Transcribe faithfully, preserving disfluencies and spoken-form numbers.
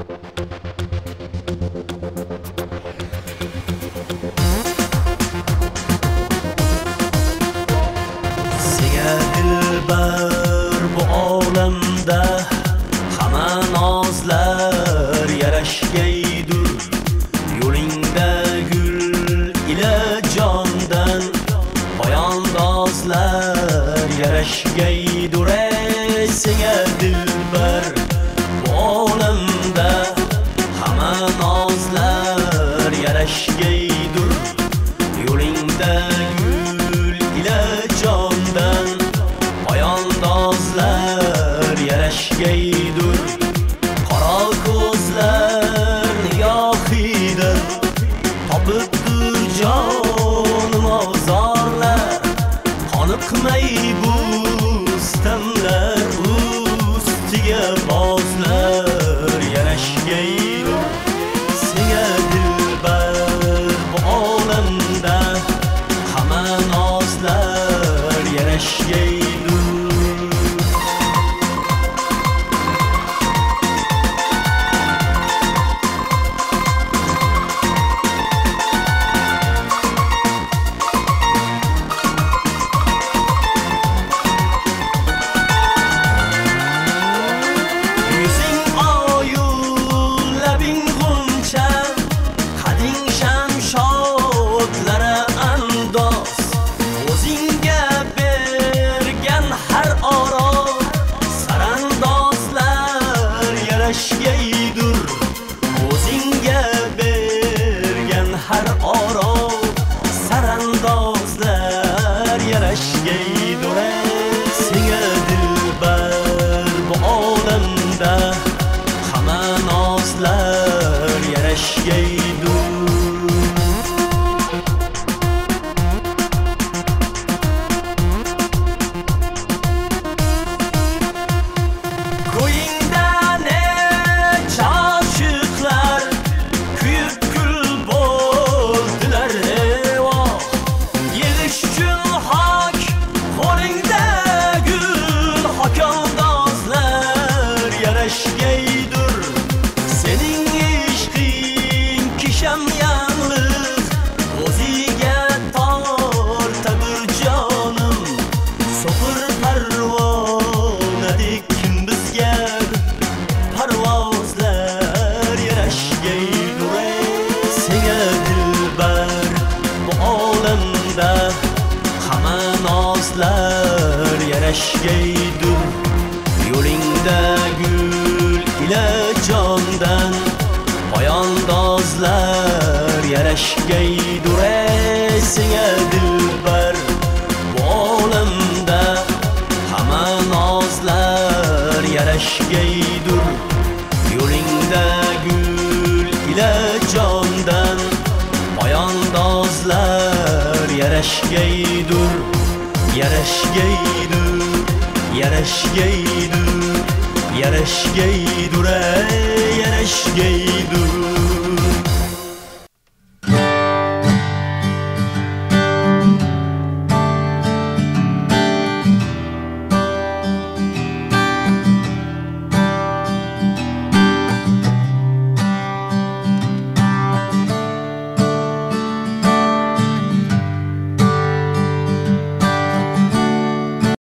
Senga dilbar bu olamda hamma nozlar yarashgaydur. Yo'lingda gul ila jondan poyandozlar yarashgaydur. Ey senga dilbar bu olamda hamma nozlar yarashgaydur. Yo'lingda gul ila jondan poyandozlar yarashgaydur. Qora ko'zlar nigohida topibdir jonim ozorlar. Qoniqmay bu stamlar ustiga bozlar yarashgaydur. Senga dilbar bu olamda hamma nozlar yarashgaydur. O'zingga bergan har oro sarandozlar yarashgaydur. Senga dilbar bu olamda hamma nozlar yarashgaydur. Sening ishqing kisham yalnız o'ziga tortadir jonim. So'qir parvonadek bizga parvozlar yarashgaydur. Senga dilbar bu olamda hamma nozlar yarashgaydur. Yo'lingda gul ila jondan poyandozlar yarashgaydur. Senga dilbar bu olamda hamma nozlar yarashgaydur. Yo'lingda gul ila jondan poyandozlar yarashgaydur. Yarashgaydur, yarashgaydur, yarashgaydur, yarashgaydur.